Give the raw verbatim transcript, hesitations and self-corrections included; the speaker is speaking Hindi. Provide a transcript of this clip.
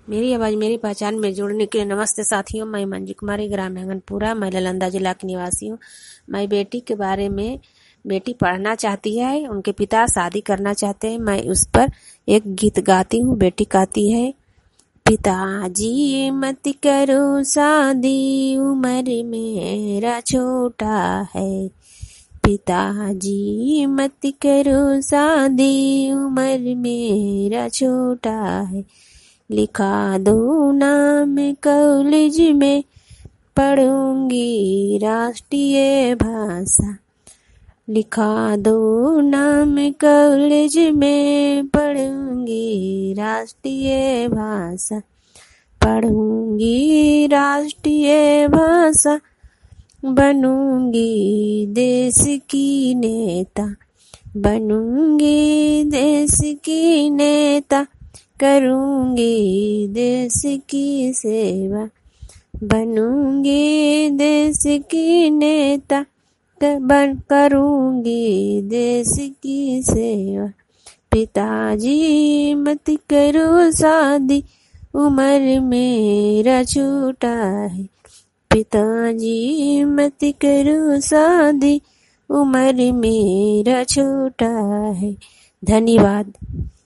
मेरी आवाज मेरी पहचान में जुड़ने के लिए नमस्ते साथियों। मैं मंजू कुमारी, ग्राम हैंगनपुरा, मैं नालंदा जिला की निवासी हूँ। मैं बेटी के बारे में, बेटी पढ़ना चाहती है, उनके पिता शादी करना चाहते हैं। मैं उस पर एक गीत गाती हूँ। बेटी कहती है, पिताजी मत करो शादी, उम्र मेरा छोटा है। पिताजी मत करो शादी, उम्र मेरा छोटा है। लिखा दो नाम कॉलेज में, पढ़ूंगी राष्ट्रीय भाषा। लिखा दो नाम कॉलेज में, पढ़ूंगी राष्ट्रीय भाषा। पढ़ूंगी राष्ट्रीय भाषा, बनूंगी देश की नेता। बनूंगी देश की नेता, करूंगी देश की सेवा। बनूंगी देश की नेता, बन करूंगी देश की सेवा। पिताजी मत करो शादी, उम्र मेरा छोटा है। पिताजी मत करो शादी, उम्र मेरा छोटा है। धन्यवाद।